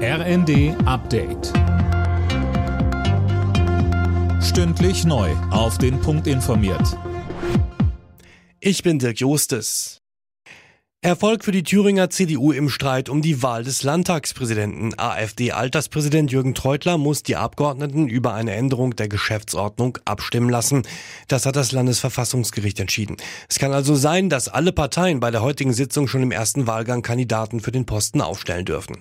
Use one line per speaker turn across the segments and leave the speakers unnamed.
RND Update. Stündlich neu auf den Punkt informiert.
Ich bin Dirk Jostes. Erfolg für die Thüringer CDU im Streit um die Wahl des Landtagspräsidenten. AfD-Alterspräsident Jürgen Treutler muss die Abgeordneten über eine Änderung der Geschäftsordnung abstimmen lassen. Das hat das Landesverfassungsgericht entschieden. Es kann also sein, dass alle Parteien bei der heutigen Sitzung schon im ersten Wahlgang Kandidaten für den Posten aufstellen dürfen.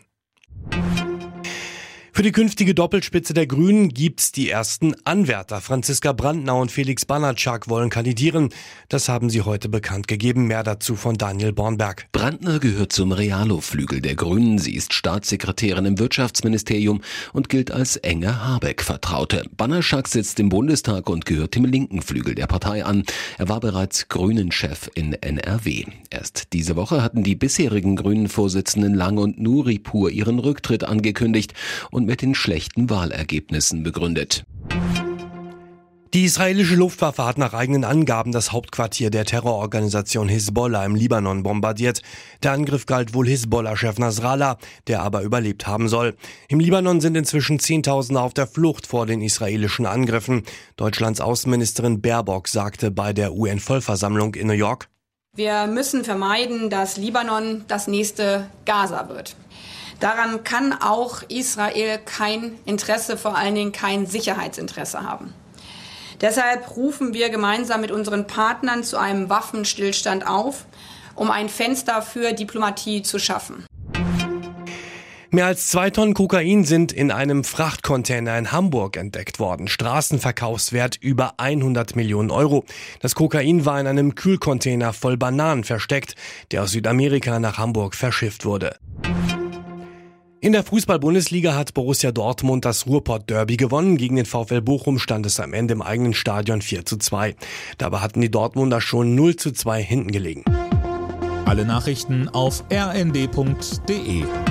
Für die künftige Doppelspitze der Grünen gibt's die ersten Anwärter. Franziska Brandner und Felix Banatschak wollen kandidieren. Das haben sie heute bekannt gegeben. Mehr dazu von Daniel Bornberg.
Brandner gehört zum Realo-Flügel der Grünen. Sie ist Staatssekretärin im Wirtschaftsministerium und gilt als enge Habeck-Vertraute. Banatschak sitzt im Bundestag und gehört dem linken Flügel der Partei an. Er war bereits Grünen-Chef in NRW. Erst diese Woche hatten die bisherigen Grünen-Vorsitzenden Lang und Nuripur ihren Rücktritt angekündigt und mit den schlechten Wahlergebnissen begründet.
Die israelische Luftwaffe hat nach eigenen Angaben das Hauptquartier der Terrororganisation Hisbollah im Libanon bombardiert. Der Angriff galt wohl Hisbollah-Chef Nasrallah, der aber überlebt haben soll. Im Libanon sind inzwischen Zehntausende auf der Flucht vor den israelischen Angriffen. Deutschlands Außenministerin Baerbock sagte bei der UN-Vollversammlung in New York:
Wir müssen vermeiden, dass Libanon das nächste Gaza wird. Daran kann auch Israel kein Interesse, vor allen Dingen kein Sicherheitsinteresse haben. Deshalb rufen wir gemeinsam mit unseren Partnern zu einem Waffenstillstand auf, um ein Fenster für Diplomatie zu schaffen.
Mehr als 2 Tonnen Kokain sind in einem Frachtcontainer in Hamburg entdeckt worden. Straßenverkaufswert über 100 Millionen Euro. Das Kokain war in einem Kühlcontainer voll Bananen versteckt, der aus Südamerika nach Hamburg verschifft wurde. In der Fußball-Bundesliga hat Borussia Dortmund das Ruhrpott-Derby gewonnen. Gegen den VfL Bochum stand es am Ende im eigenen Stadion 4:2. Dabei hatten die Dortmunder schon 0:2 hinten gelegen.
Alle Nachrichten auf rnd.de.